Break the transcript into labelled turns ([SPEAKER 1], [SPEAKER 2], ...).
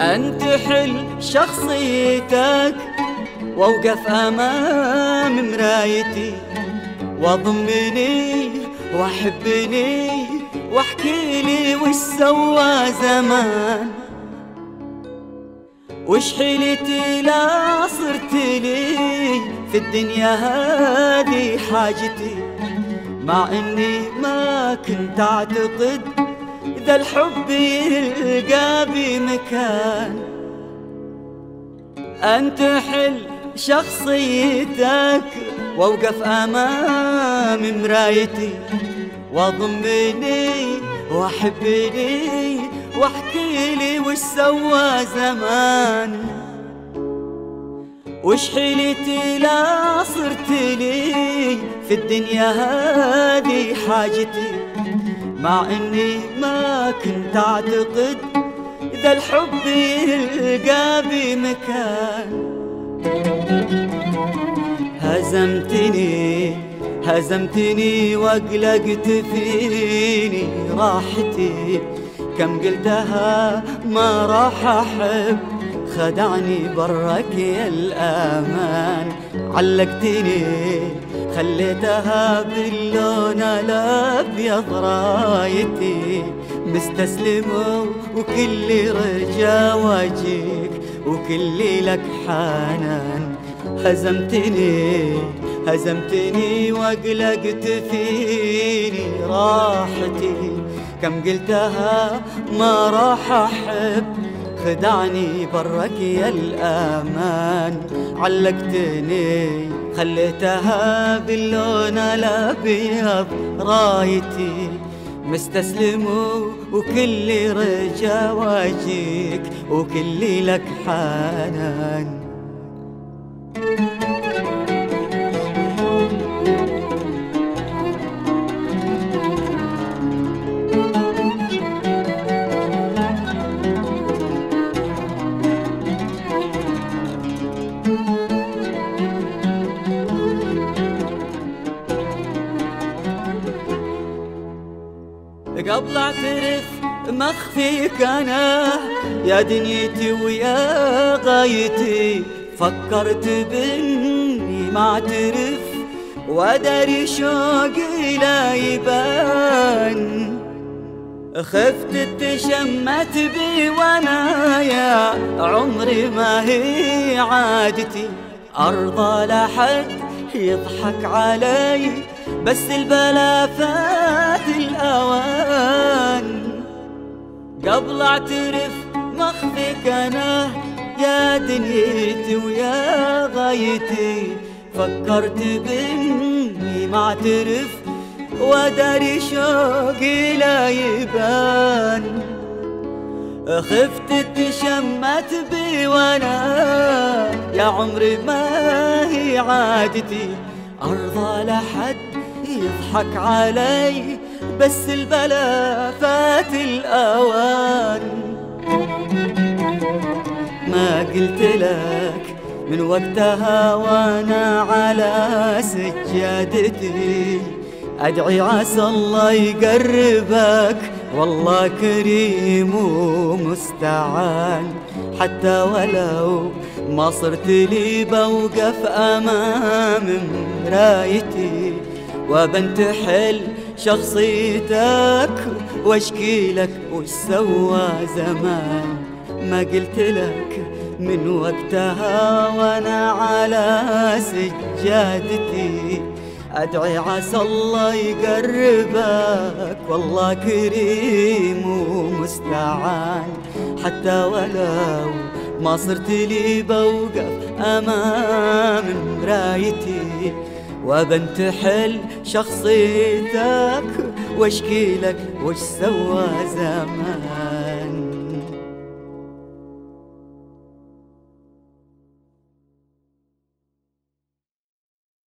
[SPEAKER 1] أنتحل شخصيتك وأوقف أمام مرايتي، وأضمني وأحبني واحكي لي وش سوى زمان، وش حيلتي لا صرت لي في الدنيا هذه حاجتي، مع اني ما كنت اعتقد ذا الحب يلقى بي مكان. أنتحل شخصيتك وأوقف أمام مرايتي، وأضمني وأحبني واحكي لي وش سوى زمان، وش حيلتي لا صرت لي في الدنيا هذه حاجتي، مع اني ما كنت اعتقد ذا الحب يلقى بي مكان. هزمتني واقلقت فيني راحتي، كم قلتها ما راح احب، خدعني برك يا الأمان. علقتني خليتها باللون الأبيض رايتي، مستسلم وكل رجا واجيك وكل لك حنان. هزمتني واقلقت فيني راحتي، كم قلتها ما راح أحب، خدعني برك يا الأمان. علقتني خليتها باللون الأبيض رايتي، مستسلم وكل رجا واجيك وكل لك حنان. قبل اعترف مخفيك انا يا دنيتي ويا غايتي، فكرت باني ما اعترف واداري شوقي لا يبان، خفت تشمت بي وانا يا عمري ما هي عادتي، ارضى لحد يضحك علي بس البلا فات الأوان. قبل اعترف مخفيك أنا يا دنيتي ويا غايتي، فكرت بإني ما اعترف واداري شوقي لا يبان، خفت تشمت بي وانا يا عمري ما هي عادتي، أرضى لحد يضحك علي بس البلا فات الأوان. ما قلت لك من وقتها وانا على سجادتي، أدعي عسى الله يقربك والله كريم ومستعان، حتى ولو ما صرت لي بوقف أمام مرايتي، وبنتحل شخصيتك واشكي لك وش سوى زمان. ما قلت لك من وقتها وانا على سجادتي، أدعي عسى الله يقربك والله كريم ومستعان، حتى ولو ما صرت لي بوقف أمام مرايتي، وبنتحل شخصيتك واشكي لك وش سوى زمان.